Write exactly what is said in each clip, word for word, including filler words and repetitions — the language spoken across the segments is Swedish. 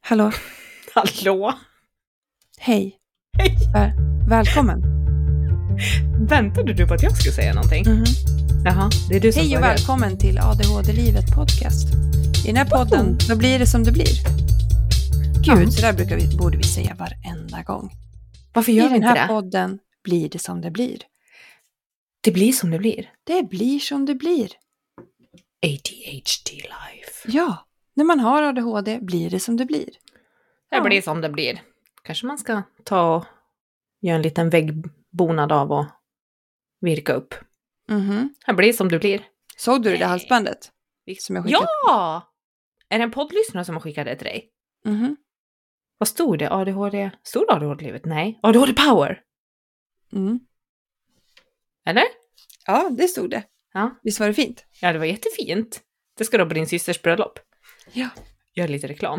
Hallå? Hallå? Hej. Hej. Väl- välkommen. Väntade du på att jag skulle säga någonting? Mhm. Jaha, det är du som Hej och börjar. välkommen till A D H D-livet podcast. I den här podden, Woho! då blir det som det blir. Gud, Ja. så där brukar vi, borde vi säga varenda gång. Varför I gör vi den inte här det? podden blir det som det blir. Det blir som det blir. Det blir som det blir. A D H D life. Ja, när man har A D H D blir det som det blir. Det Ja. blir som det blir. Kanske man ska ta och göra en liten väggbonad av och virka upp. Mhm. Det blir som det blir. Såg du det där Nej. halsbandet? Som jag skickade? Ja! Är det en poddlyssnare som har skickat det till dig? Mhm. Vad stod det? A D H D? Stod det A D H D-livet? Nej. A D H D power? Mm. Eller? Ja, det stod det. Ja. Visst var det fint? Ja, det var jättefint. Det ska då på din systers bröllop. Ja. Gör lite reklam.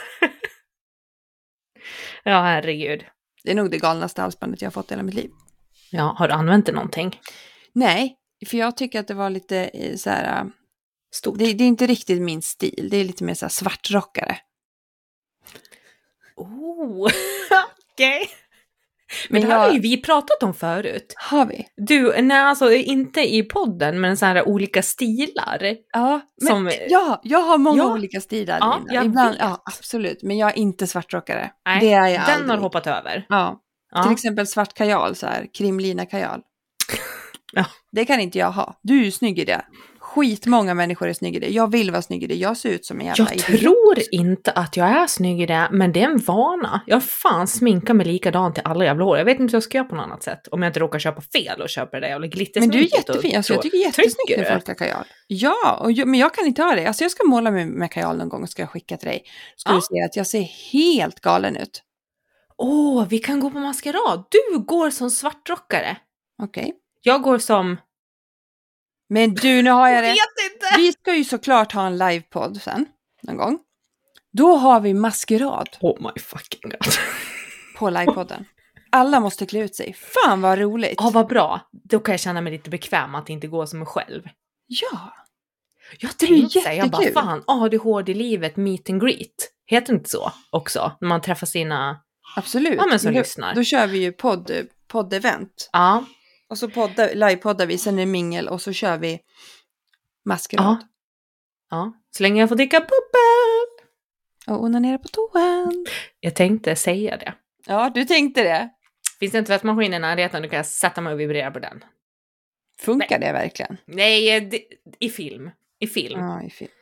Ja, herregud. Det är nog det galnaste halsbandet jag har fått i hela mitt liv. Ja, har du använt det någonting? Nej, för jag tycker att det var lite eh, så här... äh, Stort. Det, det är inte riktigt min stil. Det är lite mer så här svartrockare. Oh, okej. Men, Men det här jag- har ju vi pratat om förut. Har vi? Du, nej alltså inte i podden, men så här olika stilar. Ja, men, Som- ja, jag har många Ja. olika stilar. Ja, Linda. jag Ibland, vet. ja, absolut. Men jag är inte svartrockare. Nej, det är jag den aldrig. har hoppat över. Ja. Ja. Till exempel svart kajal, så här, krimlina kajal. Ja. Det kan inte jag ha. Du är ju snygg i det. Skitmånga människor är snygg i det. Jag vill vara snygg i det. Jag ser ut som en jävla Jag idiot. tror inte att jag är snygg i det, men det är en vana. Jag fan sminkar mig likadant till alla jävla år. Jag vet inte hur jag ska göra på något annat sätt. Om jag inte råkar köpa fel och köper det jävla Men glittersminket. du är och jättefin. Alltså, jag tror- tycker det är jättesnyggt Tycker när du? folk har kajal. Ja, och jag, men jag kan inte ha det. Alltså jag ska måla mig med kajal någon gång och ska skicka till dig. Ska Ja. du se att jag ser helt galen ut. Åh, vi kan gå på maskerad. Du går som svartrockare. Okej. Jag går som... Men du, nu har jag det. vet inte! Vi ska ju såklart ha en livepodd sen, någon gång. Då har vi maskerad Oh my fucking god. på livepodden. Alla måste klä ut sig. Fan vad roligt. Ja, vad bra. Då kan jag känna mig lite bekväm att inte gå som mig själv. Ja. Jag Det blir tänkte säga, jag bara jättekul. fan, A D H D-livet meet and greet. Heter det inte så också? När man träffar sina... Absolut. Ja, men som då, lyssnar. Då kör vi ju podd, podd-event. Ja. Och så poddar, livepoddar vi, sen är det mingel och så kör vi maskerad. Ja. Ja. Så länge jag får dricka bubbel. Och onanera på toan. Jag tänkte säga det. Ja, du tänkte det. Finns det en tvättmaskin i närheten, då kan jag sätta mig och vibrera på den. Funkar det verkligen? Nej, det, i film. I film. Ja, Ja, i film.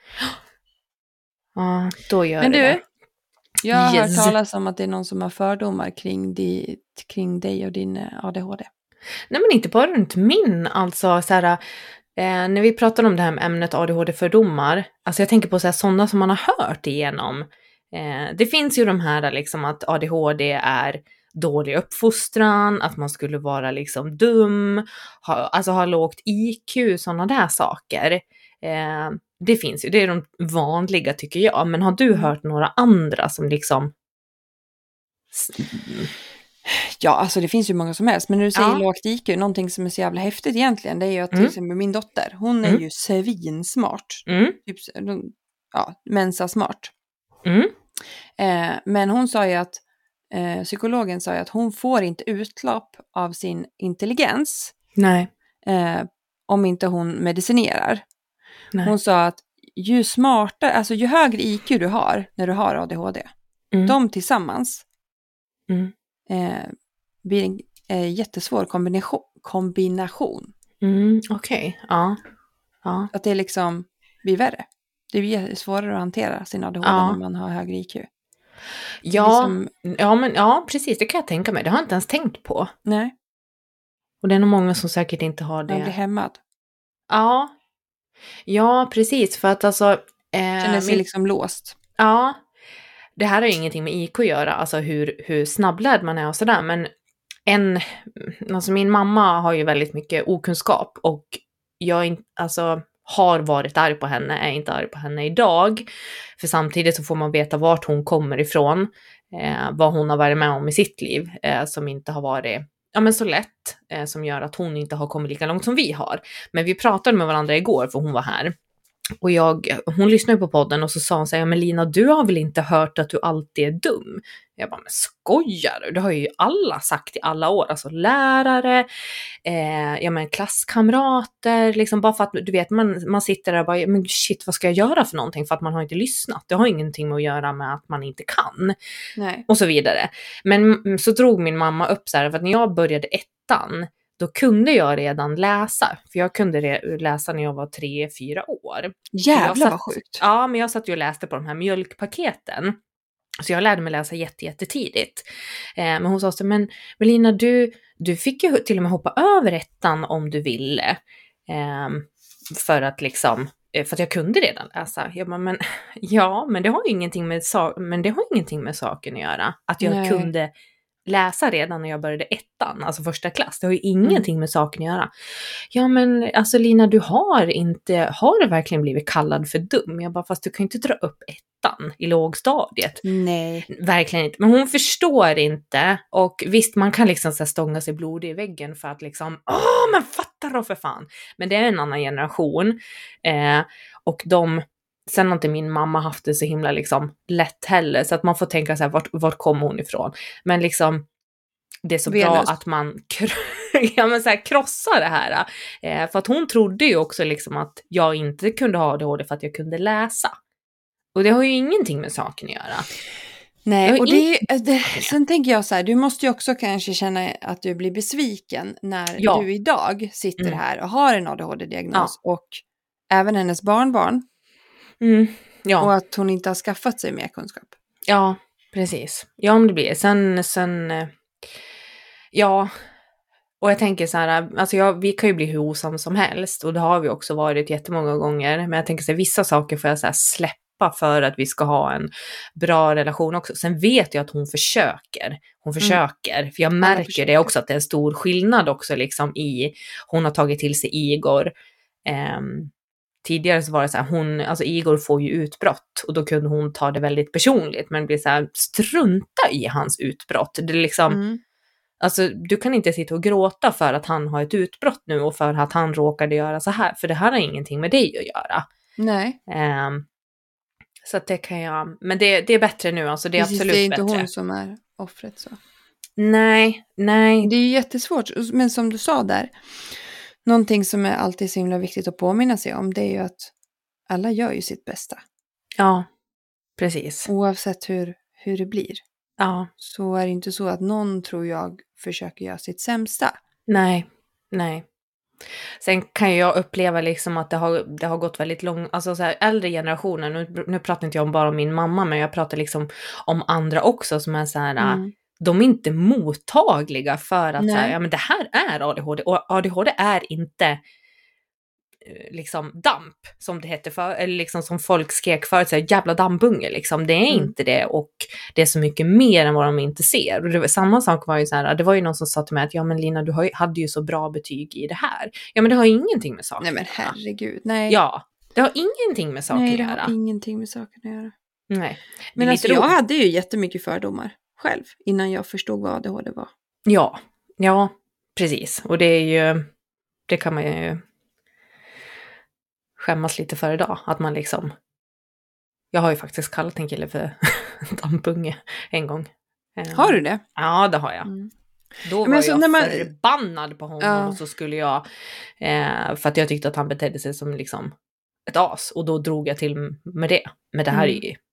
då gör Men det du, det. jag har Yes. hört talas om att det är någon som har fördomar kring, di, kring dig och din eh, A D H D. Nej, men inte bara runt min. Alltså, så här, eh, när vi pratar om det här med ämnet A D H D-fördomar. Alltså, jag tänker på så här, sådana som man har hört igenom. Eh, det finns ju de här liksom att A D H D är dålig uppfostran, att man skulle vara liksom dum, ha, alltså ha lågt I Q, sådana där saker. Eh, det finns ju, det är de vanliga tycker jag. Men har du hört några andra som liksom... Ja, alltså det finns ju många som helst. Men när du säger Ja. lågt I Q, någonting som är så jävla häftigt egentligen, det är ju att till Mm. exempel min dotter, hon är Mm. ju svinsmart. Mm, Typ, ja, mensa-smart. mm, Eh, men hon sa ju att, eh, psykologen sa ju att hon får inte utlopp av sin intelligens nej, eh, om inte hon medicinerar. nej. Hon sa att ju smartare, alltså ju högre I Q du har när du har A D H D, Mm. de tillsammans Mm. eh, blir en eh, jättesvår kombination. kombination. Mm, okej, ja. Ja. Att det liksom blir värre. Det blir svårare att hantera sin A D H D Ja. när man har högre I Q. Ja, Liksom, ja, men, ja, precis, det kan jag tänka mig. Det har jag inte ens tänkt på. nej, Och det är nog många som säkert inte har man blir det. hämmad. Ja, ja, precis, för att alltså... Eh, Känner sig min, liksom låst. ja, det här har ju ingenting med I Q att göra, alltså hur, hur snabblärd man är och sådär, men en, alltså min mamma har ju väldigt mycket okunskap och jag in, alltså, har varit arg på henne, är inte arg på henne idag, för samtidigt så får man veta vart hon kommer ifrån, eh, vad hon har varit med om i sitt liv, eh, som inte har varit ja, men så lätt, eh, som gör att hon inte har kommit lika långt som vi har. Men vi pratade med varandra igår, för hon var här. Och jag, hon lyssnade på podden och så sa hon så här, ja men Lina, du har väl inte hört att du alltid är dum? Jag bara, men skojar du? Det har ju alla sagt i alla år, alltså lärare, eh, ja men klasskamrater, liksom bara för att du vet, man, man sitter där och bara, men shit, vad ska jag göra för någonting? För att man har inte lyssnat. Det har ingenting med att göra med att man inte kan. Nej. Och så vidare. Men så drog min mamma upp så här, för att när jag började ettan, då kunde jag redan läsa. För jag kunde re- läsa när jag var tre, fyra år. Jävlar satt, vad sjukt. Ja, men jag satt ju och läste på de här mjölkpaketen. Så jag lärde mig läsa jätte, jättetidigt. Eh, men hon sa så, men Melina, du, du fick ju till och med hoppa över ettan om du ville. Eh, för att liksom, för att jag kunde redan läsa. Jag bara, men, ja, men det har ju ingenting med, men det har ingenting med saken att göra. Att jag Nej. kunde läsa redan när jag började ettan, alltså första klass. Det har ju ingenting med saken att göra. Ja men alltså Lina, du har inte, har du verkligen blivit kallad för dum? Jag bara, fast du kan ju inte dra upp ettan i lågstadiet. Nej. Verkligen inte. Men hon förstår inte. Och visst, man kan liksom så här stånga sig blodig i väggen för att liksom, åh men fattar då för fan. Men det är en annan generation. Eh, och de, sen har inte min mamma haft det så himla liksom lätt heller. Så att man får tänka så här, vart, vart kommer hon ifrån? Men liksom, det är så Venus. bra att man ja, men så här, krossar det här. Eh, för att hon trodde ju också liksom att jag inte kunde ha A D H D för att jag kunde läsa. Och det har ju ingenting med saken att göra. Nej, och det, det, sen tänker jag så här, du måste ju också kanske känna att du blir besviken när Ja. du idag sitter Mm. här och har en A D H D-diagnos och även hennes barnbarn. Mm. Ja. Och att hon inte har skaffat sig mer kunskap. Ja, precis. Ja, om det blir. Sen, sen eh, ja, och jag tänker så här, alltså jag, vi kan ju bli hur osams som helst och det har vi också varit jättemånga gånger. Men jag tänker så här, vissa saker får jag så här släppa för att vi ska ha en bra relation också. Sen vet jag att hon försöker. Hon försöker. Mm. För jag märker det också att det är en stor skillnad också liksom i, hon har tagit till sig Igor. Um, Tidigare så var det så här, hon, alltså Igor får ju utbrott och då kunde hon ta det väldigt personligt, men blir så här, strunta i hans utbrott. Det är liksom, Mm. alltså du kan inte sitta och gråta för att han har ett utbrott nu och för att han råkade göra så här, för det här har ingenting med dig att göra. Nej. Um, så att det kan jag, men det, det är bättre nu, alltså det är Precis, absolut bättre. det är inte bättre. Hon som är offret så. Nej, nej. Det är ju jättesvårt, men som du sa där, någonting som är alltid så himla viktigt att påminna sig om, det är ju att alla gör ju sitt bästa. Ja, precis. Oavsett hur, hur det blir. Ja. Så är det inte så att någon, tror jag, försöker göra sitt sämsta. Nej, nej. Sen kan jag uppleva liksom att det har, det har gått väldigt långt, alltså så här äldre generationer, nu, nu pratar inte jag om bara om min mamma, men jag pratar liksom om andra också som är så här, mm. de är inte mottagliga för att så här, ja men det här är A D H D, och A D H D är inte liksom damp som det hette för, eller liksom som folk skrek förut, så här, jävla dammbunge liksom, det är mm. inte det, och det är så mycket mer än vad de inte ser. Och det var, samma sak var ju så här, det var ju någon som sa till mig att ja men Lina, du har ju, hade ju så bra betyg i det här. Ja men det har ingenting med saken. Nej men herregud, nej. Ja, det har ingenting med saken nej, att göra. Nej, det har ingenting med saken att göra. Nej. Men alltså jag hade ju jättemycket fördomar själv innan jag förstod vad A D H D var. Ja, ja, precis. Och det är ju, det kan man ju skämmas lite för idag, att man liksom, jag har ju faktiskt kallat en kille för dampunge en gång. Har du det? Ja, det har jag. Mm. Då var alltså, jag när man... förbannad på honom ja. Och så skulle jag, eh, för att jag tyckte att han betedde sig som liksom ett as, och då drog jag till med det. Men det här mm. är ju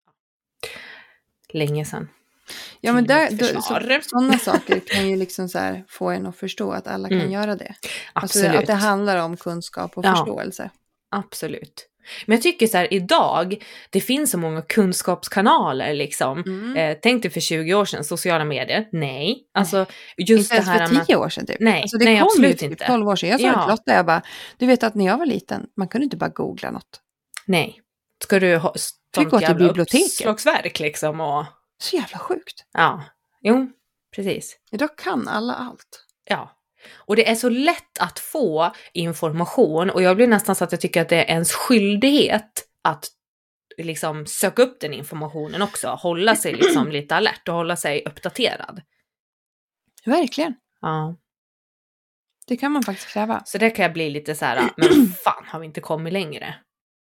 länge sedan. Ja men där, då, så, sådana saker kan ju liksom så här få en att förstå att alla kan mm. göra det. Absolut. Alltså att det handlar om kunskap och ja. förståelse. Absolut. Men jag tycker så här, idag, det finns så många kunskapskanaler liksom. Mm. Eh, tänk dig för tjugo år sedan, sociala medier. Nej. Alltså, just inte det här ens för tio år sedan typ. Nej, alltså, det nej kom absolut ju inte. tolv år sedan. Jag sa ja. till Lotta, jag bara, du vet att när jag var liten, man kunde inte bara googla något. Nej. Ska du ha sånt jävla uppslagsverk liksom? Och... Så jävla sjukt. Ja, jo, precis. Idag kan alla allt. Ja. Och det är så lätt att få information, och jag blir nästan så att jag tycker att det är ens skyldighet att liksom söka upp den informationen också, hålla sig liksom lite alert och hålla sig uppdaterad. Verkligen. Ja. Det kan man faktiskt kräva. Så det kan jag bli lite så här, men fan har vi inte kommit längre?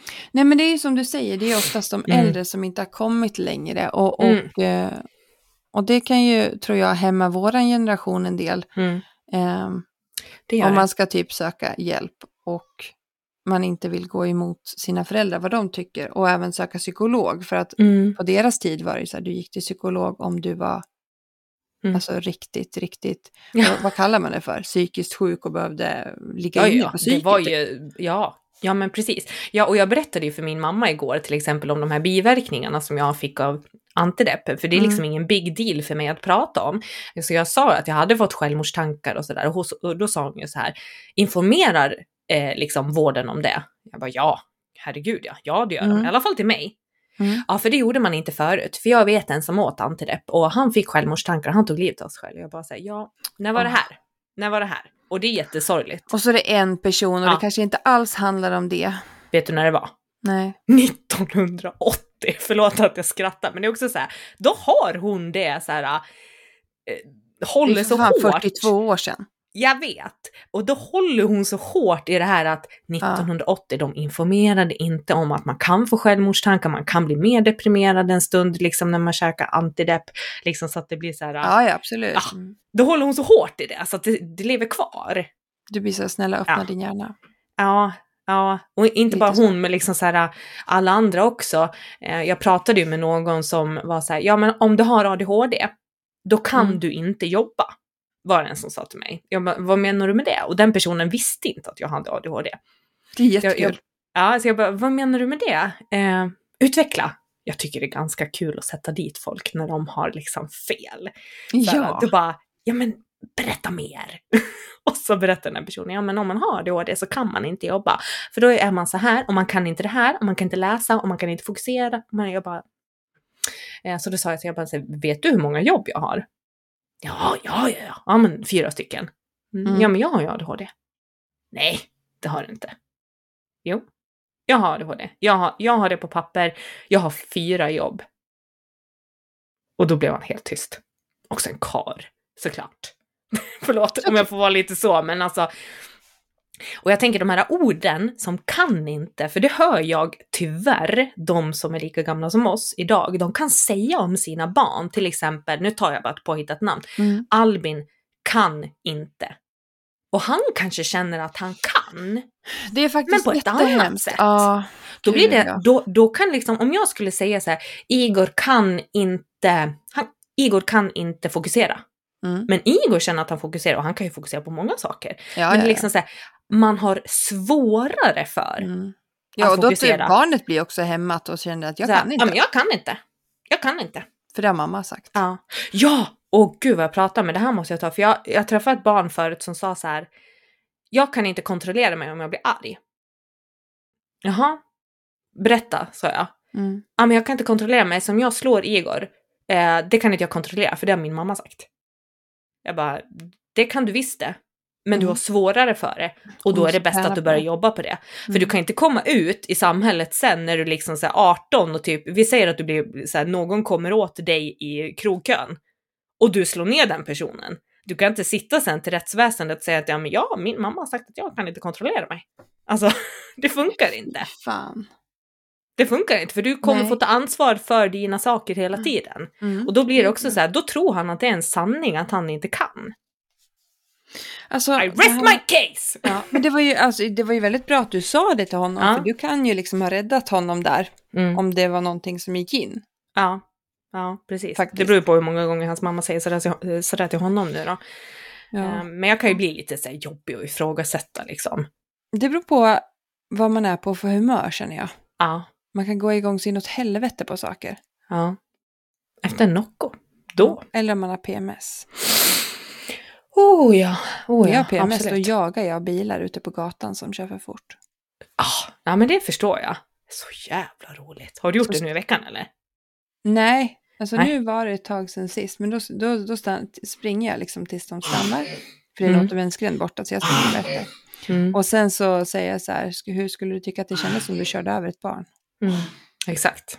Nej, men det är ju som du säger, det är oftast de Mm. äldre som inte har kommit längre. Och, och, Mm. eh, och det kan ju, tror jag, hämma våran generation en del. Mm. Eh, Det gör om det. man ska typ söka hjälp och man inte vill gå emot sina föräldrar, vad de tycker. Och även söka psykolog. För att Mm. på deras tid var det så här, du gick till psykolog om du var Mm. alltså riktigt, riktigt, Ja. vad, vad kallar man det för? Psykiskt sjuk och behövde ligga Ja, inne ja, på psyket. det var ju, ja, ja men precis. Ja, och jag berättade ju för min mamma igår till exempel om de här biverkningarna som jag fick av antidepp, för det är liksom Mm. ingen big deal för mig att prata om. Så jag sa att jag hade fått självmordstankar och sådär, och, hos- och då sa hon ju så här, informerar eh, liksom vården om det? Jag bara, ja, herregud ja, ja det gör de, Mm. i alla fall till mig. Mm. Ja, för det gjorde man inte förut, för jag vet en som åt antidepp och han fick självmordstankar, han tog livet av sig själv. Jag bara säger, ja, när var det Åh. här? När var det här? Och det är jättesorgligt. Och så är det en person och Ja. det kanske inte alls handlar om det. Vet du när det var? Nej. nittonhundraåttio, förlåt att jag skrattar, men det är också så här, då har hon det så här, eh, Det håller är så för fan hårt. fyrtiotvå år sedan. Jag vet, och då håller hon så hårt i det här att nittonhundraåttio, de informerade inte om att man kan få självmordstankar, man kan bli mer deprimerad en stund liksom när man käkar antidepp, liksom så att det blir så här, Ja, ja, absolut. Ja. Mm. då håller hon så hårt i det, så att det, det lever kvar. Du blir så snälla, öppna Ja. din hjärna. Ja, ja, och inte Lite bara så. hon, men liksom så här, alla andra också. Eh, jag pratade ju med någon som var så här, ja men om du har A D H D, då kan Mm. du inte jobba. Var det en som sa till mig. Jag bara, vad menar du med det? Och den personen visste inte att jag hade A D H D. Det är Jag, jättekul. jag, ja, så jag bara, vad menar du med det? Eh, utveckla. Jag tycker det är ganska kul att sätta dit folk när de har liksom fel. Så här, Ja. Du bara, ja men berätta mer. Och så berättar den här personen, ja men om man har A D H D så kan man inte jobba. För då är man så här, och man kan inte det här, och man kan inte läsa, och man kan inte fokusera. Men jag bara, eh, så då sa jag till jag bara, vet du hur många jobb jag har? Ja, ja, ja, ja, ja men fyra stycken. Mm. Mm. Ja men jag har ju A D H D. Nej, det har du inte. Jo, jag har A D H D. Jag har, jag har det på papper, jag har fyra jobb. Och då blev han helt tyst. Och sen kar, såklart. Förlåt om jag får vara lite så, men alltså. Och jag tänker de här orden som kan inte, för det hör jag tyvärr, de som är lika gamla som oss idag, de kan säga om sina barn, till exempel, nu tar jag bara ett påhittat namn, Mm. Albin kan inte. Och han kanske känner att han kan, Det är faktiskt men på ett annat jättehemskt. sätt. Ja, Då blir det, ja. då, då kan liksom, om jag skulle säga så här, Igor kan inte, han, Igor kan inte fokusera. Mm. Men Igor känner att han fokuserar, och han kan ju fokusera på många saker. Ja, men ja, liksom så här, man har svårare för Mm. Ja, att och då fokusera. typ barnet blir också hämmat och känner att jag så här, kan inte. Ja, men jag kan inte. Jag kan inte. För det har mamma sagt. Ja, ja, och gud vad jag pratar med, det här måste jag ta. För jag, jag träffade ett barn förut som sa så här, jag kan inte kontrollera mig om jag blir arg. Jaha, berätta, sa jag. Mm. Ja, men jag kan inte kontrollera mig, som jag slår Igor. Eh, det kan inte jag kontrollera, för det har min mamma sagt. Jag bara, det kan du visst det. Men du Mm. har svårare för det. Och då Och är det bäst träna att du på börjar det. jobba på det. För Mm. du kan inte komma ut i samhället sen när du liksom så här arton och typ, vi säger att du blir så här, någon kommer åt dig i krogkön. Och du slår ner den personen. Du kan inte sitta sen till rättsväsendet och säga att ja, men ja, min mamma har sagt att jag kan inte kontrollera mig. Alltså, det funkar inte. Fan. Det funkar inte, för du kommer Nej. få ta ansvar för dina saker hela tiden. Mm. Och då blir det också så här, då tror han att det är en sanning att han inte kan. Alltså, I det rest här- my case! Ja, men det var, ju, alltså, det var ju väldigt bra att du sa det till honom. Ja. För du kan ju liksom ha räddat honom där. Mm. Om det var någonting som gick in. Ja, ja, precis. Faktiskt. Det beror ju på hur många gånger hans mamma säger sådär till, sådär till honom nu då. Ja. Ehm, Men jag kan ju bli lite så här jobbig och ifrågasätta liksom. Det beror på vad man är på för humör, känner jag. Ja, Man kan gå igång sig något helvete på saker. ja. Efter en Nocco. Då. Eller om man har P M S. Oh ja, oh När jag ja, har P M S då absolut. jagar jag bilar ute på gatan som kör för fort. Ah, ja, men det förstår jag. Så jävla roligt. Har du gjort Så- det nu i veckan eller? Nej, alltså Nej. nu var det ett tag sedan sist. Men då, då, då stann, springer jag liksom tills de stannar. För det är en Mm. återvändsgränd borta så jag springer efter. Mm. Och sen så säger jag så här, "Sk- hur skulle du tycka att det kändes om du körde över ett barn?" Mm. Exakt.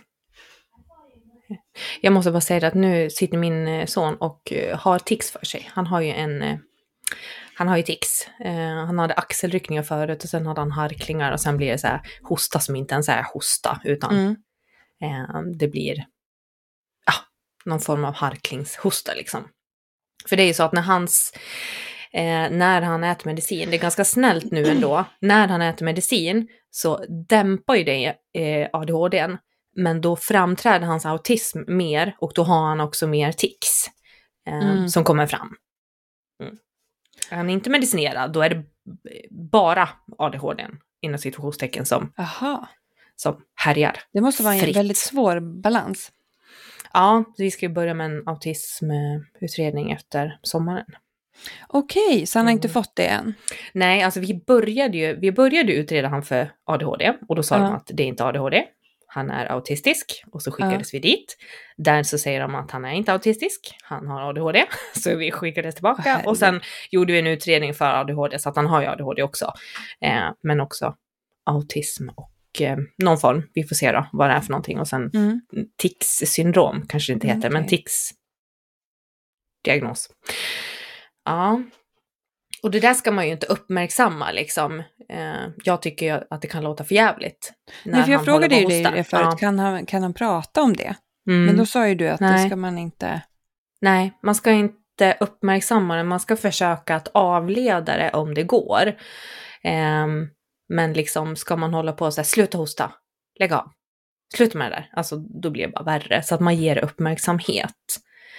Jag måste bara säga att nu sitter min eh, son och eh, har tics för sig. Han har ju en, eh, han har ju tics. Eh, han hade axelryckningar förut och sen hade han harklingar och sen blir det så här hosta som inte ens är hosta utan Mm. eh, det blir ja, någon form av harklingshosta liksom. För det är ju så att när hans eh, när han äter medicin, det är ganska snällt nu ändå, när han äter medicin så dämpar ju det eh, A D H D:n, men då framträder hans autism mer och då har han också mer tics eh, Mm. som kommer fram. Mm. Är han inte medicinerad, då är det bara A D H D:n inom situationstecken som, Aha. som härjar. Det måste vara en fritt. väldigt svår balans. Ja, vi ska ju börja med en autismutredning efter sommaren. Okej, så han har inte Mm. fått det än. Nej, alltså vi började ju vi började utreda han för A D H D och då sa Ja. de att det är inte A D H D. Han är autistisk och så skickades vi dit. Där så säger de att han är inte autistisk, han har A D H D. Så vi skickades tillbaka Åh, och sen gjorde vi en utredning för A D H D så att han har ju A D H D också. Eh, men också autism och eh, någon form, vi får se då vad det är för någonting. Och sen Mm. tics-syndrom kanske det inte heter, Mm, men okej. tics-diagnos. Ja. Och det där ska man ju inte uppmärksamma liksom. Eh, jag tycker ju att det kan låta för jävligt. Nej, för jag frågade ju dig det förut, Ja. kan, han, kan han prata om det? Mm. Men då sa ju du att Nej. det ska man inte... Nej, man ska inte uppmärksamma det. Man ska försöka att avleda det om det går. Ehm, men liksom ska man hålla på och säga sluta hosta, lägg av. Sluta med det där. Alltså då blir det bara värre. Så att man ger uppmärksamhet.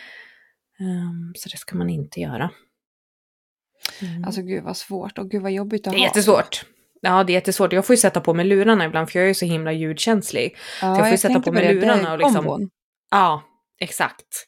Ehm, så det ska man inte göra. Mm. Alltså gud vad svårt och gud vad jobbigt att Det är ha. jättesvårt. Ja, det är jättesvårt. Jag får ju sätta på mig lurarna ibland för jag är ju så himla ljudkänslig. Ja, jag får ju sätta tänkte på mig det, lurarna det är och liksom- kombon. Ja, exakt.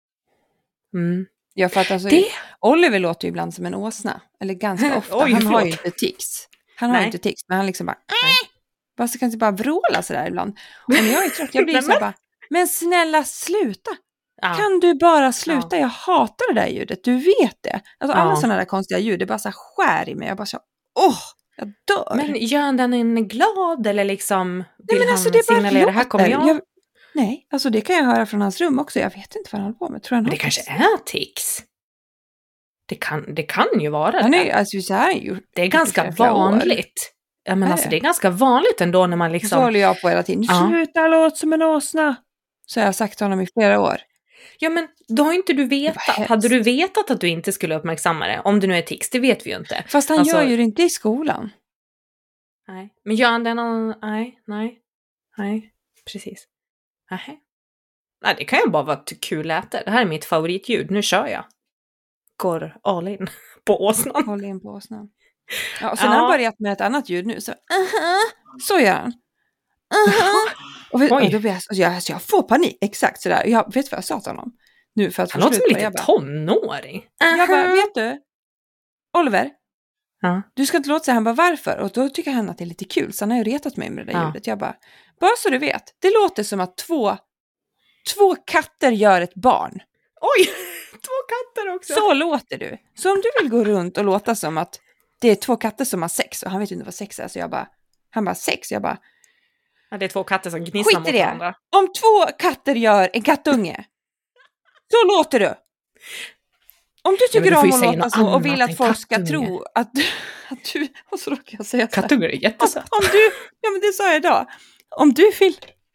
Mm. Ja, för att alltså, Det- Oliver låter ju ibland som en åsna. Eller ganska ofta. Oj, han har ju förlåt. inte tics. Han har Nej. ju inte tics, men han liksom bara... Äh! Bara så kan inte bara vråla sådär ibland. Och när jag är trött, jag blir Nej, så här bara... Men snälla sluta! Ja. Kan du bara sluta? Jag hatar det där ljudet, du vet det. Alltså alla Ja. sådana där konstiga ljud, det bara så här skär i mig. Jag bara så, åh, jag dör. Men gör den en glad eller liksom vill Nej, men han alltså, det bara signalera det här kommer jag? låter. jag... Nej, alltså det kan jag höra från hans rum också. Jag vet inte vad han håller på med. Tror han Men har det kanske tics? är tics. Det kan, det kan ju vara Han det. är ju, alltså så här ju. Det är ganska flera, flera år. vanligt. Ja, men Är alltså det? det är ganska vanligt ändå när man Så liksom... håller jag på hela tiden. Ja. Sluta låt som en åsna. Så har jag sagt till honom i flera år. Ja, men då har inte du vetat. hemskt. Hade du vetat att du inte skulle uppmärksamma det? Om det nu är tics, det vet vi ju inte. Fast han Alltså- gör ju det inte i skolan. Nej. Men gör han det någon... Nej, nej, nej, precis. Nej. Nej, det kan ju bara vara ett kul läte. Det här är mitt favoritljud. Nu kör jag. Går all in på åsnan. Håll in på åsnan. Ja, och sen Ja. har han börjat med ett annat ljud nu. Så, uh-huh, så gör han. Uh-huh. Och, vet, Oj. och då blir jag, alltså jag, alltså jag får panik. Exakt sådär. Jag vet vad jag sa till honom. Nu för att Han få låter som slut en på- liten jag bara, tonåring. jag bara, vet du? Oliver, Ja. du ska inte låta sig. Han bara, varför? Och då tycker han att det är lite kul. Så han har ju retat mig med det där Ja. ljudet. Jag bara, bara så du vet. Det låter som att två, två katter gör ett barn. Oj, två katter också. Så låter du. Så om du vill gå runt och låta som att det är två katter som har sex. Och han vet inte vad sex är. Så jag bara, han bara sex. Jag bara, Ja, det är två katter som gnisslar skit mot i det. varandra. Om två katter gör en kattunge. Så låter du. Om du men tycker du får om ju att säga låta något så och annat vill än att folk ska kattunge. tro att, att du... Och så råkar jag säga så här. Kattungar är Om, jättesöta. om du... Ja, men det sa jag idag. Om du vill...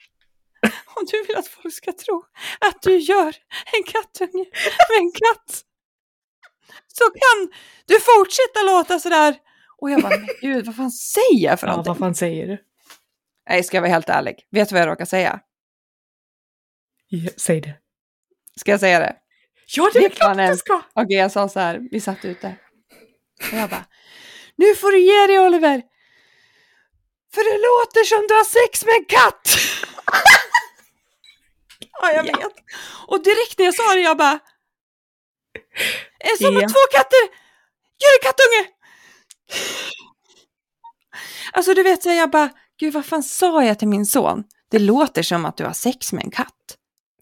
Om du vill att folk ska tro att du gör en kattunge med en katt. Så kan du fortsätta låta sådär. Och jag bara, men gud, vad fan säger jag för Ja, någonting? vad fan säger du? Nej, ska jag vara helt ärlig. Vet du vad jag råkar säga? Ja, säg det. Ska jag säga det? Ja, det är Vet klart man ens- du ska. Okej, jag sa så här, vi satt ute. Och jag bara, nu får du ge dig Oliver. För det låter som du har sex med en katt. Ja, jag Ja. vet. Och direkt när jag sa det, jag bara, är som Ja. att två katter gör en kattunge. Alltså du vet, så jag bara, gud vad fan sa jag till min son? Det låter som att du har sex med en katt.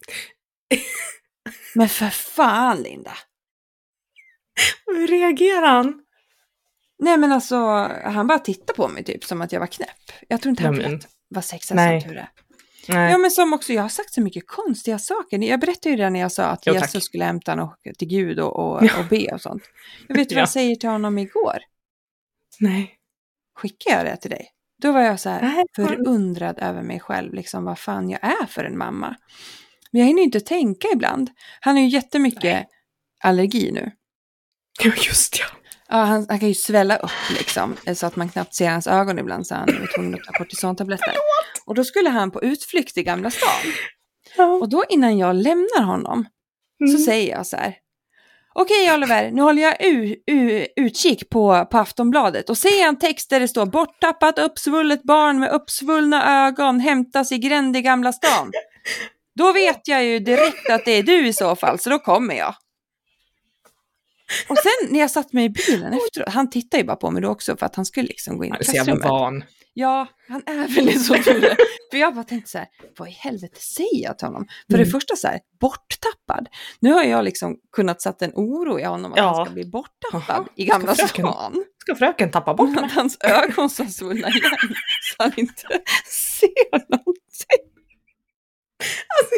Men för fan, Linda. Hur reagerar han? Nej men alltså, han bara tittade på mig typ som att jag var knäpp. Jag tror inte han Nej, men- vet vad sex är Nej. som tur är. Nej. Ja, men som också, jag har sagt så mycket konstiga saker. Jag berättade ju det när jag sa att Jo, Jesus tack. skulle hämta honom till Gud och, och, Ja. och be och sånt. Jag vet vad Ja. jag säger till honom igår. Nej. Skickade jag det till dig? Då var jag så här Nej. förundrad över mig själv, liksom vad fan jag är för en mamma. Men jag hinner ju inte tänka ibland. Han har ju jättemycket Nej. allergi nu. Ja, just ja. Ja, han, han kan ju svälla upp liksom, så att man knappt ser hans ögon ibland, så han är tvungen att ta kortisontabletter. Och då skulle han på utflykt i Gamla stan. Ja. Och då innan jag lämnar honom Mm. så säger jag så här: okej Oliver, nu håller jag u- u- utkik på, på Aftonbladet och ser en text där det står borttappat uppsvullet barn med uppsvullna ögon hämtas i gränd i Gamla stan. Då vet jag ju direkt att det är du i så fall, så då kommer jag. Och sen när jag satt mig i bilen efteråt, han tittar ju bara på mig då också för att han skulle liksom gå in i Han är så jävla klassrummet. van. Ja, han är väldigt så tror jag. För jag bara tänkte så här, vad i helvete säger jag till honom? För Mm. det första så här, borttappad. Nu har jag liksom kunnat sätta en oro i honom att Ja. han ska bli borttappad Aha. i Gamla Ska fröken- stan. Ska fröken tappa bort mig? Att hans ögon ska svullna igen så han inte ser någonting. Alltså,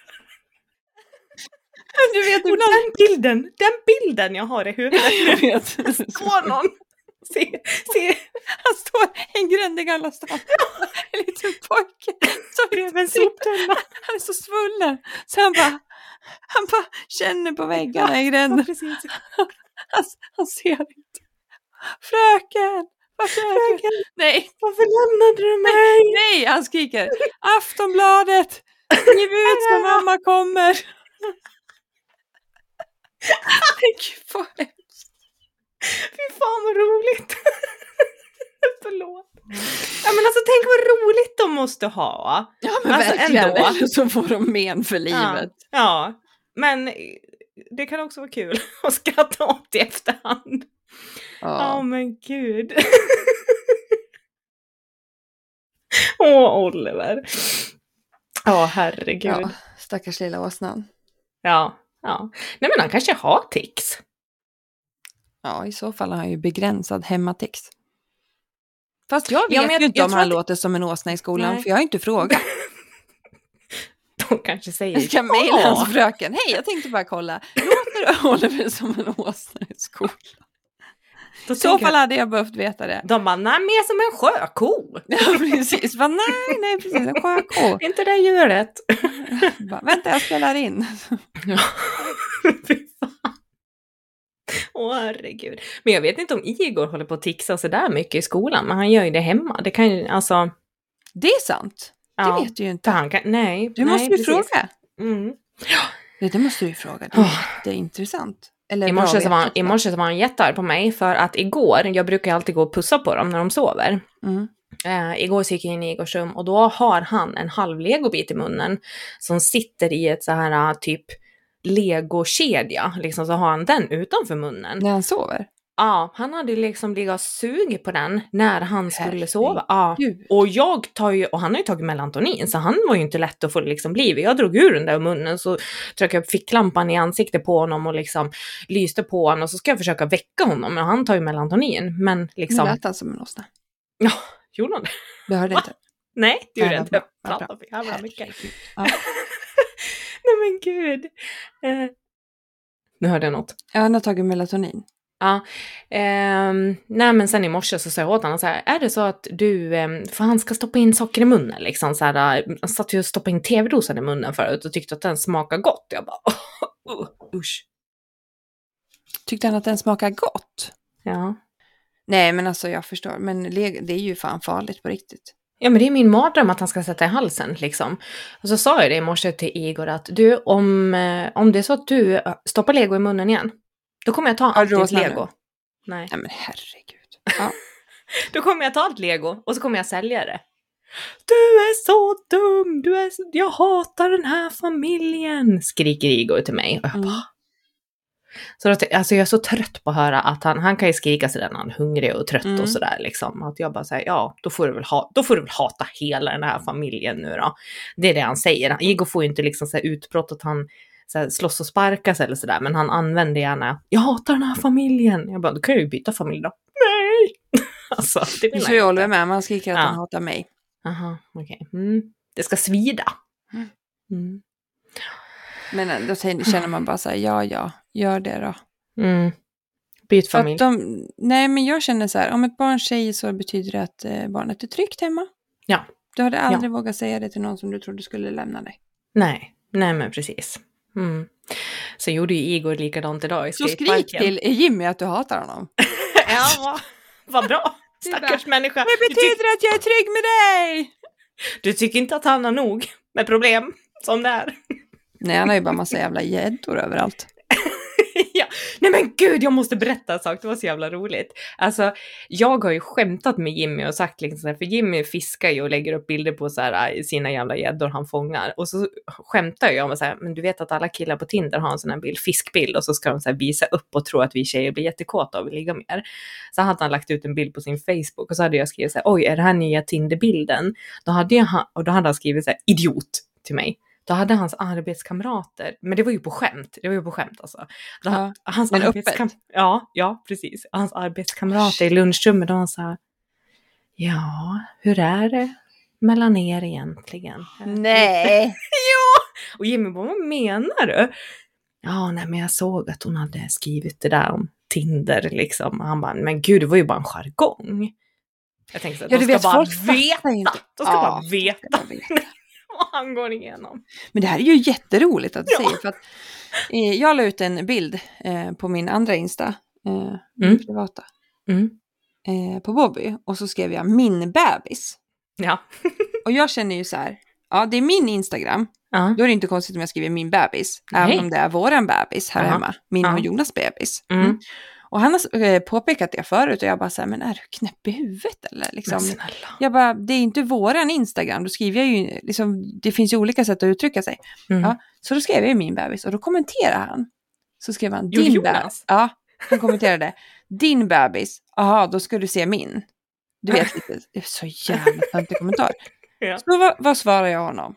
Du vet och ibland... den bilden, den bilden jag har i huvudet. Jag vet. Står någon. Se, se. Han står i en gränd i Gamla stan. En liten pojke. Som Bredvid en soptunna. Han är så svullen. Så han bara, han bara känner på väggarna i Ja, gränden. precis. Han, han ser inte. Fröken! Vad fröken? Fröken. Nej, Varför lämnade du mig? nej, han skriker. Aftonbladet! Skriv ut så mamma kommer. Gud, vad hemskt. Fy fan vad roligt. Förlåt. Ja men alltså tänk vad roligt de måste ha. Ja men Alltså, verkligen, ändå. eller så får de men för livet. Ja, ja, men det kan också vara kul att skratta åt i efterhand. Ja, Ja. men gud. Åh, Oliver. Ja, herregud. Ja, Ja. stackars lilla åsnan. ja, Nej, men han kanske har tics. Ja, i så fall har han ju begränsad hemmatext. Fast jag vet Ja, men jag- ju inte jag om tror han att- låter som en åsna i skolan, Nej. för jag har ju inte frågat. De kanske säger Jag ska ja. mejla hans fröken. Hej, jag tänkte bara kolla. Låter Oliver som en åsna i skolan? Då I så tänker fall jag- hade jag behövt veta det. De bara, nej, mer som en sjöko. Ja, precis. Va, nej, nej, precis. En sjöko. Inte det djuret. Bara, vänta, jag spelar in. Ja. Fy fan. Åh, herregud. Men jag vet inte om Igor håller på att tixa så där mycket i skolan, men han gör ju det hemma. Det kan ju, alltså... Det är sant. Det Ja, vet du ju för inte. han kan, nej. Du nej, måste ju precis. fråga. Mm. Det, det måste du ju fråga. Det är Oh. jätteintressant. Eller I bra morse, att så var han, veta. I morse så var han jättearg på mig för att igår, jag brukar ju alltid gå och pussa på dem när de sover. Mm. Eh, igår så gick jag in i Igors rum och då har han en halv legobit i munnen som sitter i ett så här typ legokedja. Liksom så har han den utanför munnen. När han sover. Ja, han hade ju liksom legat och sugit på den när han skulle Herregud. sova. Ja. Och jag tar ju, och han har ju tagit melatonin så han var ju inte lätt att få liksom liv. Jag drog ur den där ur munnen så tryckte jag upp ficklampan i ansiktet på honom och liksom lyste på honom och så ska jag försöka väcka honom men han tar ju melatonin. Men Nu liksom, lät han som en åsna. ja, gjorde han det? Du hörde Va? inte? Nej, det gjorde Ja, jag vad inte. bra, Jag vad pratade för jävla mycket. Herregud. Ja. Nej men gud. Eh, nu hörde jag något. Ja, han har tagit melatonin. Ja, ehm, nej men sen i morse så sa jag åt honom så här, är det så att du, ehm, för han ska stoppa in socker i munnen liksom så här, han satt ju och stoppade in tv-dosan i munnen förut och tyckte att den smakar gott. Jag bara, oh, oh, usch. Tyckte han att den smakar gott? Ja. Nej, men alltså jag förstår. Men le- det är ju fan farligt på riktigt. Ja men det är min mardröm att han ska sätta i halsen liksom. Och så sa jag det i morse till Igor att du, om, eh, om det är så att du stoppar lego i munnen igen, då kommer jag ta allt ditt rosa lego. nu? Nej. Nej, men herregud. Ja. Då kommer jag ta allt lego och så kommer jag sälja det. Du är så dum, du är så... jag hatar den här familjen, skriker Igor till mig. Och jag bara... Mm. Så att, alltså jag är så trött på att höra att han, han kan ju skrika sig när han är hungrig och trött Mm. och sådär liksom. Att jag bara säger, ja, då får, du väl ha, då får du väl hata hela den här familjen nu då. Det är det han säger. Igor får ju inte liksom så här utbrott att han så här, slåss och sparkas eller sådär. Men han använder gärna, jag hatar den här familjen. Jag bara, då kan jag ju byta familj då. Nej! Alltså, det vill Så jag jag håller inte. med. Man skriker att Ja. han hatar mig. Aha, okej. Okay. Mm. det ska svida. Mm. Mm. Men då känner man bara så här, ja, ja, gör det då. Mm. Byt För familj. att de, nej, men jag känner så här, om ett barn säger så betyder det att eh, barnet är tryggt hemma. Ja. Du hade aldrig Ja. vågat säga det till någon som du trodde skulle lämna dig. Nej, nej men precis. Mm. Så gjorde ju Igor likadant idag i Så skateparken. skrik till Jimmy att du hatar honom. Ja, vad, vad bra. Stackars bara, människa. Det betyder att jag är trygg med dig! Du tycker inte att han har nog med problem som det är? Nej, han har ju bara massa jävla gäddor överallt. Ja. Nej men gud, jag måste berätta en sak, det var så jävla roligt. Alltså, jag har ju skämtat med Jimmy och sagt liksom så här, för Jimmy fiskar ju och lägger upp bilder på så här, sina jävla gäddor han fångar. Och så skämtar jag om så här, men du vet att alla killar på Tinder har en sån här bild, fiskbild, och så ska de så här visa upp och tro att vi tjejer blir jättekåta och vill ligga mer. Så hade han lagt ut en bild på sin Facebook och så hade jag skrivit så här, oj, är det här nya Tinder-bilden? Då hade jag, och då hade han skrivit så här, idiot till mig. Då hade hans arbetskamrater, men det var ju på skämt, det var ju på skämt alltså. Då, Ja, hans men arbetskam- öppet. Ja, ja, precis. Hans arbetskamrater i lunchrummet, de sa, ja, hur är det mellan er egentligen? Nej. Ja, och Jimmy bara, vad menar du? Ja, nej, men jag såg att hon hade skrivit det där om Tinder liksom. Och han bara, men gud, det var ju bara en jargong. Jag tänkte att Ja, de du ska vet, bara folk veta. fattar inte. De ska Ja, bara veta ska veta. vad han går igenom. Men det här är ju jätteroligt att du Ja. säger. För att, eh, jag la ut en bild eh, på min andra Insta. Eh, min Mm. privata. Mm. Eh, på Bobby. Och så skrev jag min bebis. Ja. Och jag känner ju så här. Ja, det är min Instagram. Ja. Då är det inte konstigt om jag skriver min bebis. Nej. Även om det är våran bebis här Aha. hemma. Min Ja. och Jonas bebis. Mm. Mm. Och han har eh, påpekat det förut. Och jag bara så här, men är du knäpp i huvudet eller? Liksom, Men snälla. jag bara, det är inte våran Instagram. Då skriver jag ju, liksom, det finns ju olika sätt att uttrycka sig. Mm. Ja, så då skrev jag ju min bebis. Och då kommenterade han. Så skrev han, Jo, din Jonas. bebis. Ja, han kommenterade. Din bebis. Jaha, då ska du se min. Du vet lite, det är så jävla töntig kommentar. Ja. Så vad, vad svarar jag honom?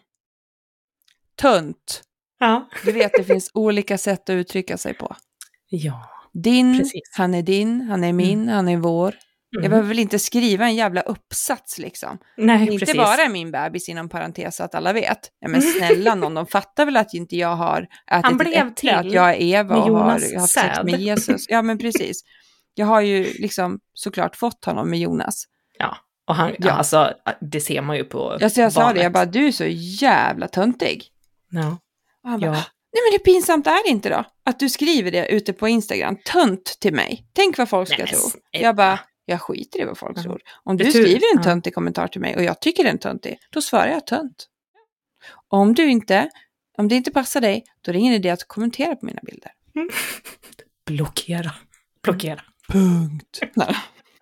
Tönt. Ja. Du vet, det finns olika sätt att uttrycka sig på. Ja. Din, Precis. han är din, han är min, han är vår. Mm. Jag behöver väl inte skriva en jävla uppsats liksom. Nej, Inte precis. bara min bebis inom parentes så att alla vet. Ja, men snälla någon, de fattar väl att inte jag har ätit Han ett blev äpple, till att jag är Eva med och har Jonas haft sex säd. med Jesus. Ja, men precis. Jag har ju liksom såklart fått honom med Jonas. Ja, och han, Ja. alltså, det ser man ju på Ja, så jag sa barnet. det, jag bara, du är så jävla töntig. Ja. Och han bara, Ja. nej men hur pinsamt är det inte då? Att du skriver det ute på Instagram, tönt till mig. Tänk vad folk ska Nej, men tro. snälla. Jag bara, jag skiter i vad folk Ja. tror. Om Det du är tur. skriver en Ja. töntig kommentar till mig och jag tycker den är töntig, då svarar jag tönt. Om du inte, om det inte passar dig, då är det ingen idé att kommentera på mina bilder. Blockera. Blockera. Punkt. Nej,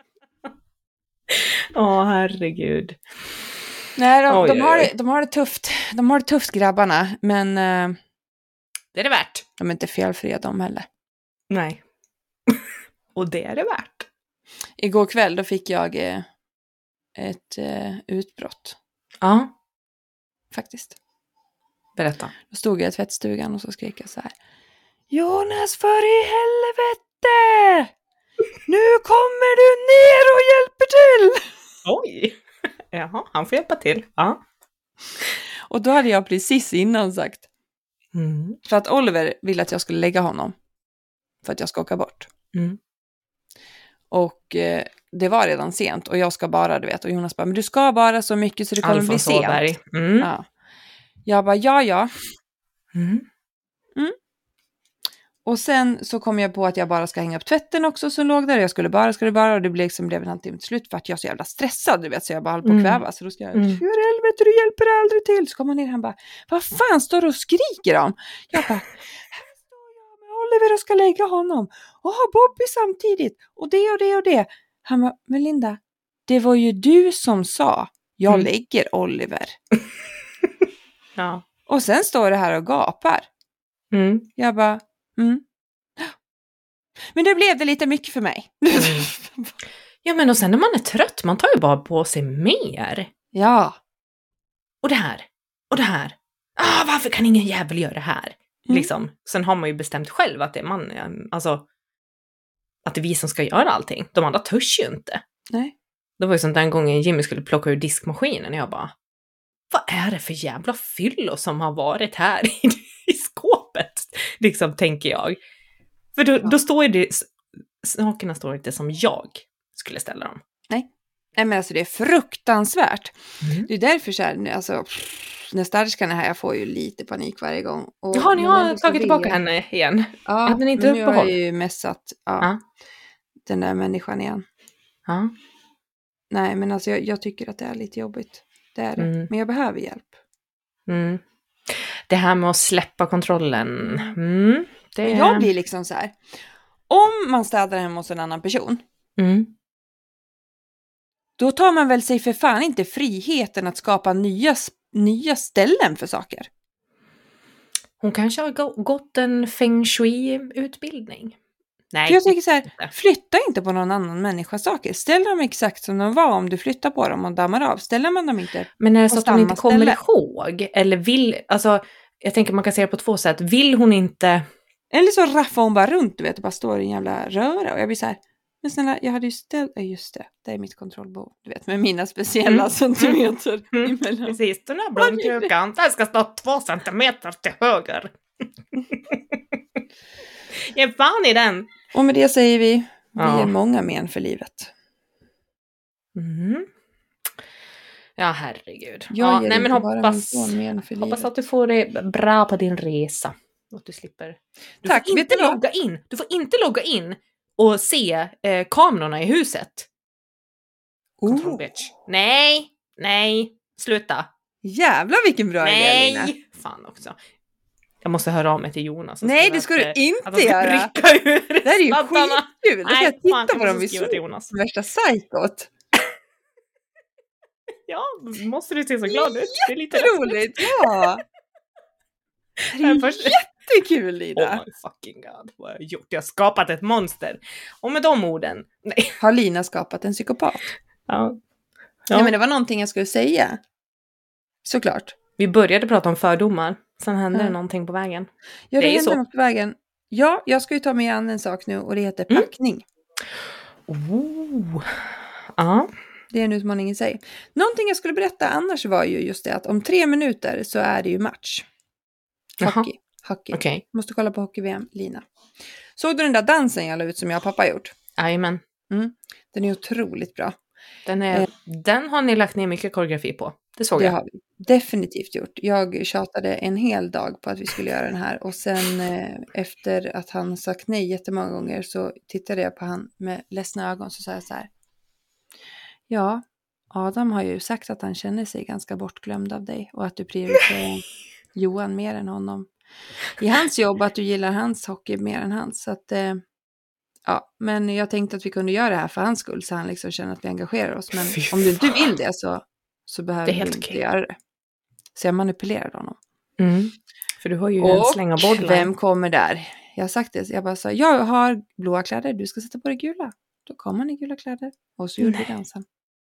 Åh, herregud. Nej de, Oj, de, oj, har oj. det, de har det tufft. De har det tufft grabbarna, men eh, Det är det värt. de är inte felfria de heller. Nej. Och det är det värt. Igår kväll då fick jag eh, ett eh, utbrott, Ja, faktiskt. berätta. Då stod jag i tvättstugan och så skrek jag så här. Jonas, för i helvete! Nu kommer du ner och hjälper till! Oj. Jaha, han får hjälpa till. Ja. Och då hade jag precis innan sagt. Mm. För att Oliver ville att jag skulle lägga honom. För att jag ska åka bort. Mm. Och eh, det var redan sent. Och jag ska bara, du vet. Och Jonas bara, men du ska bara så mycket så det kommer bli Alfons sent. Åberg. Mm. Ja. Jag bara, ja, ja. Mm. Och sen så kom jag på att jag bara ska hänga upp tvätten också som låg där. Jag skulle bara, skulle bara. Och det blev liksom, blev en halvtimme till slut för att jag är så jävla stressad, du vet. Så jag bara höll på att Mm. kväva. Så då ska jag, Mm. för helvete, du hjälper aldrig till. Så kommer han ner, han bara, vad fan står du och skriker om? Jag bara, här står jag med Oliver och ska lägga honom. Och ha Bobby samtidigt. Och det och det och det. Han bara, men Linda, det var ju du som sa, jag Mm. lägger Oliver. Ja. Och sen står det här och gapar. Mm. Jag bara, mm. Men det blev det lite mycket för mig. Mm. Ja, men och sen när man är trött, man tar ju bara på sig mer. Ja. Och det här. Och det här. Ah, varför kan ingen jävel göra det här? Mm. Liksom. Sen har man ju bestämt själv att det är man, alltså, att det är vi som ska göra allting. De andra törs ju inte. Nej. Det var ju sånt där en gång Jimmy skulle plocka ur diskmaskinen och jag bara, vad är det för jävla fyllo som har varit här i, i skåpet? Liksom, tänker jag. För då, Ja. då står det, sakerna står inte som jag skulle ställa dem. Nej. Nej, men alltså det är fruktansvärt. Mm. Det är därför så här, alltså, när städerskan är här, jag får ju lite panik varje gång. Och Jaha, ni men har ändå så tagit vill tillbaka jag- henne igen. Ja, Hade ni inte men nu har uppehåll? jag ju messat ja, Ja. den där människan igen. Ja. Nej, men alltså jag, jag tycker att det är lite jobbigt. Det är det. Mm. Men jag behöver hjälp. Mm. Det här med att släppa kontrollen. Mm. Det Men är... jag blir liksom så här. Om man städar hemma hos en annan person, Mm. då tar man väl sig för fan inte friheten att skapa nya, nya ställen för saker. Hon kanske har gå- gått en feng shui-utbildning. Nej. För jag tänker så här, inte. flytta inte på någon annan människas saker. Ställ dem exakt som de var om du flyttar på dem och dammar av. Ställer man dem inte. Men är det på så att hon inte samma kommer ställe. ihåg? Eller vill, alltså, jag tänker man kan se det på två sätt. Vill hon inte... Eller så raffar hon bara runt, du vet, och bara står i en jävla röra. Och jag blir så här, men snälla, jag hade ju ställt, ja just det, det är mitt kontrollbehov. Du vet, med mina speciella Mm. centimeter Mm. emellan. Precis, den här blomkrukan, den ska stå två centimeter till höger. Ge fan i den! Och med det säger vi, vi Ja. är många men för livet. Mm. Ja, herregud. Jag ja, ger nej, men inte bara hoppas, min son men för hoppas livet. att du får det bra på din resa. Att du slipper. Du Tack, får vet inte du vad? logga in. Du får inte logga in och se eh, kamerorna i huset. Control Oh, bitch. Nej, nej, sluta. jävlar vilken bra idé, Lina. Nej! Fan också. Jag måste höra av mig till Jonas. och Nej, skriva det ska att, du eh, inte att han ska göra. rycka ur Det här är ju sladdarna. skitkul. Då ska Nej, jag fan, titta jag på måste dem i skriva till så. Jonas. Värsta psykot. Ja, måste du se så glad ut. Det är lite Roligt, ja. Det är Men ju först- jättekul, Oh Lina. my fucking god, vad har jag gjort? Jag har skapat ett monster. Och med de orden, nej. Har Lina skapat en psykopat? Ja. Nej, men det var någonting jag skulle säga. Såklart. Vi började prata om fördomar, sen hände Ja. det någonting på vägen. Ja, det, Det är ju hände så. något på vägen. Ja, jag ska ju ta mig an en sak nu och det heter Mm. packning. Oh. Ja. Det är en utmaning i sig. Någonting jag skulle berätta annars var ju just det att om tre minuter så är det ju match. Jaha. Hockey. Hockey. Okej. Måste kolla på hockey-V M, Lina. Såg du den där dansen jag la ut som jag och pappa gjort? Jajamän. Den är otroligt bra. Den, är, den har ni lagt ner mycket koreografi på. Det såg Det jag. har vi definitivt gjort. Jag tjatade en hel dag på att vi skulle göra den här. Och sen eh, efter att han sagt nej jättemånga gånger så tittade jag på han med ledsna ögon. Så sa jag så här. Ja, Adam har ju sagt att han känner sig ganska bortglömd av dig. Och att du prioriterar Johan mer än honom. I hans jobb att du gillar hans hockey mer än hans. Så att, eh, ja, men jag tänkte att vi kunde göra det här för hans skull. Så han liksom känner att vi engagerar oss. Men Fy om du inte fan. vill det så, så behöver Det är du helt inte okej. göra det. Så jag manipulerade honom. Mm. För du har ju en släng av boardline. Vem kommer där? Jag har sagt det. Jag bara sa, jag har blåa kläder. Du ska sätta på dig gula. Då kom han i gula kläder. Och så gjorde Nej. vi dansen.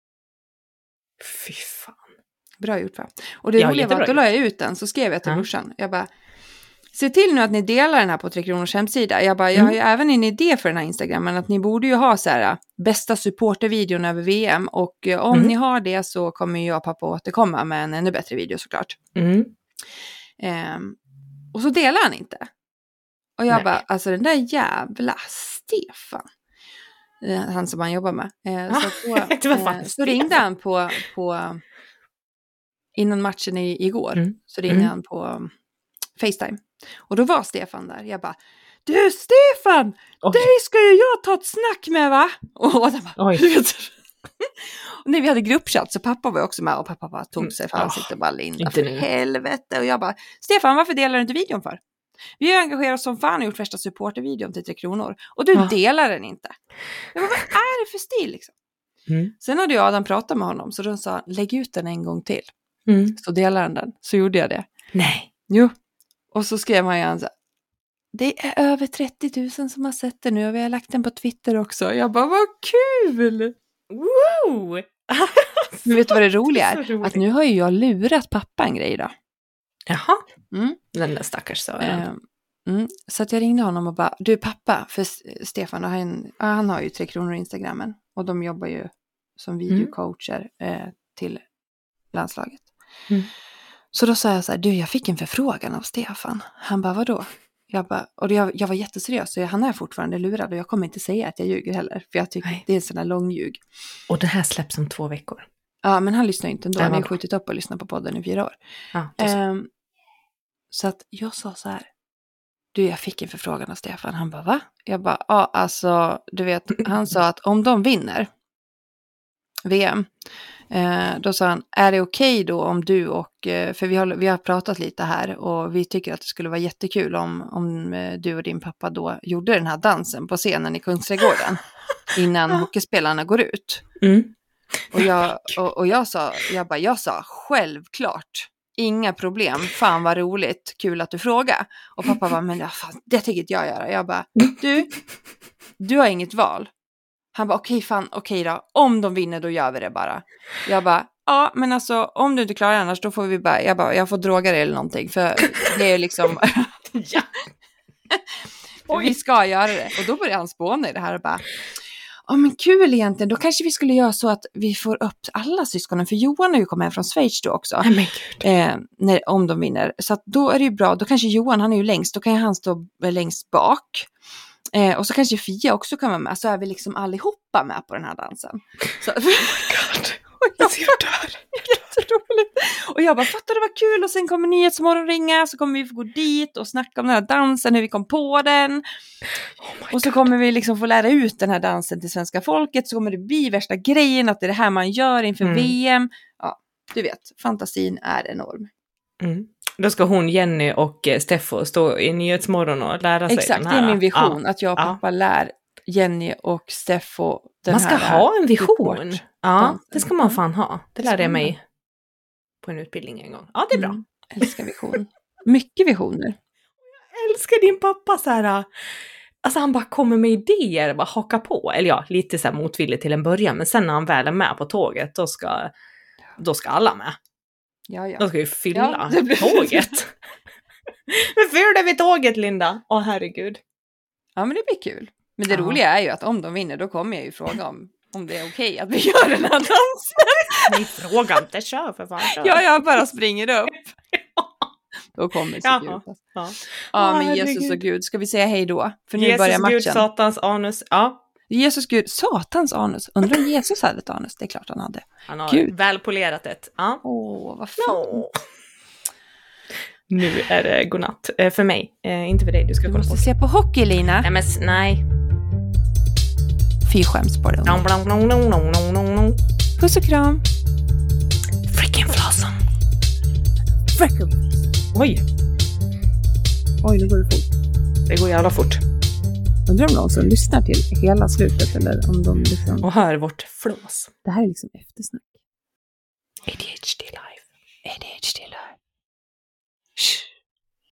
Fy fan. Bra gjort, va? Och det Ja, roliga var jättebra att då la jag ut den. Så skrev jag till Ja. brorsan. Jag bara, se till nu att ni delar den här på Tre Kronors hemsida. Jag bara, jag har ju även en idé för den här Instagrammen. Att ni borde ju ha så här bästa supportervideon över V M. Och eh, om Mm. ni har det så kommer jag och pappa återkomma med en ännu bättre video såklart. Mm. Ehm, och så delar han inte. Och jag Nej. bara, alltså den där jävla Stefan. eh, Han som han jobbar med. Eh, så, Ah, då, det var fan eh, så Stefan. ringde han på, på innan matchen i, igår. Mm. Så ringde Mm. han på um, FaceTime. Och då var Stefan där. Jag bara, du Stefan! Oj. Dig ska ju jag ta ett snack med, va? Och Adam bara, Oj. du vet. Och när vi hade gruppchatt så pappa var också med. Och pappa bara tog sig för Mm. ansiktet och bara, Linda, Inte för nu. helvete. Och jag bara, Stefan, varför delar du inte videon för? Vi har engagerat oss som fan och gjort värsta supportervideon till Tre Kronor. Och du Ja. delar den inte. Jag bara, vad är det för stil liksom? Mm. Sen hade jag Adam pratat med honom. Så då sa han, lägg ut den en gång till. Mm. Så delar han den. Så gjorde jag det. Nej. Jo. Och så skrev han ju han så här, det är över trettio tusen som har sett den nu. Och vi har lagt den på Twitter också. Jag bara, vad kul! Wow! Men vet du vad det roliga Så är? roligt. Att nu har ju jag lurat pappa en grej då. Jaha. Mm. Den där stackars Sören. Eh, mm. Så att jag ringde honom och bara, du pappa, för S- Stefan, han, ja, han har ju Tre Kronor i Instagrammen. Och de jobbar ju som videocoacher eh, till landslaget. Mm. Så då sa jag så här, du jag fick en förfrågan av Stefan. Han bara, vadå? Jag, bara, och jag, jag var jätteseriös, så han är fortfarande lurad och jag kommer inte säga att jag ljuger heller. För jag tycker Nej. det är en sån här lång ljug. Och det här släpps om två veckor. Ja, men han lyssnar inte ändå. Ja, Han har ju vad bra. skjutit upp och lyssnat på podden i fyra år. Ja, då så. Ehm, så att jag sa så här, du jag fick en förfrågan av Stefan. Han bara, va? Jag bara, ja alltså, du vet, han sa att om de vinner V M, eh, då sa han, är det okej då om du och, eh, för vi har, vi har pratat lite här och vi tycker att det skulle vara jättekul om, om eh, du och din pappa då gjorde den här dansen på scenen i Kungsträdgården innan hockeyspelarna går ut. Mm. Och jag, och, och jag sa, jag bara, jag sa självklart, inga problem, fan vad roligt, kul att du frågar. Och pappa bara, men ja, fan, det tänker inte jag göra. Jag bara, du, du har inget val. Han bara, okej fan, okej då, om de vinner då gör vi det bara. Jag bara, ja men alltså om du inte klarar det annars då får vi bara, jag bara, jag får droga det eller någonting. För det är liksom, Ja. för vi ska göra det. Och då började han spåna i det här och bara, ja men kul egentligen, då kanske vi skulle göra så att vi får upp alla syskonen, för Johan har ju kommit hem från Schweiz då också, Nej, men gud. eh, när, om de vinner, så att då är det ju bra, då kanske Johan, han är ju längst, då kan ju han stå längst bak, eh, och så kanske Fia också kan vara med, så är vi liksom allihopa med på den här dansen. Så, Oh my god, alltså jag dör. jätteroligt. Och jag bara, fattar det var kul, och sen kommer Nyhetsmorgon ringa, så kommer vi få gå dit och snacka om den här dansen, hur vi kom på den. Oh Och så kommer vi liksom få lära ut den här dansen till svenska folket, så kommer det bli värsta grejen att det är det här man gör inför Mm. V M. Ja, du vet, fantasin är enorm. Mm. Då ska hon, Jenny och eh, Steffo stå i Nyhetsmorgon och lära sig Exakt, den det här. är min vision, Ja. att jag och Ja. pappa lär Jenny och Steffo den Man ska här ha en vision. report. Ja, dansen. det ska man fan ha. Det lärde jag Spännande. mig på en utbildning en gång. Ja, det är bra. Mm, älskar vision. Mycket visioner. Jag älskar din pappa så här. Alltså han bara kommer med idéer, bara haka på. Eller ja, lite så här motvilligt till en början. Men sen när han väl är med på tåget, då ska, då ska alla med. Ja, ja. Då ska vi fylla Ja, det blir- tåget. Men fyller vi tåget, Linda? Åh, herregud. Ja, men det blir kul. Men det Ja. roliga är ju att om de vinner, då kommer jag ju fråga om, om det är okej att vi gör den här dansen. Nej, fråga inte. Kör för fan. Kör. Ja, jag bara springer upp. Då kommer så Jaha. Gud. Ja, Ja. ja Åh, men Jesus herregud. och Gud. Ska vi säga hej då? För nu Jesus, börjar matchen. Gud, satans anus. Ja, Jesus Gud, satans anus. Undrar om Jesus hade ett anus? Det är klart han hade. han har Gud. väl polerat ett. Ja. Åh, vad fint. No. Nu är det godnatt. Eh, för mig. Eh, inte för dig. Du ska Du kolla på. måste se på hockey, Lina. Nej, men s- nej. Fy skäms på det. No, no, no, no, no, no, no. Puss och kram. Freaking Flasen. Oj, Oj, nu går det fort. det går jävla fort. Undrar om någon som lyssnar till hela slutet eller om de liksom... Och hör vårt flås. Det här är liksom eftersnack. A D H D live. A D H D live. Shh.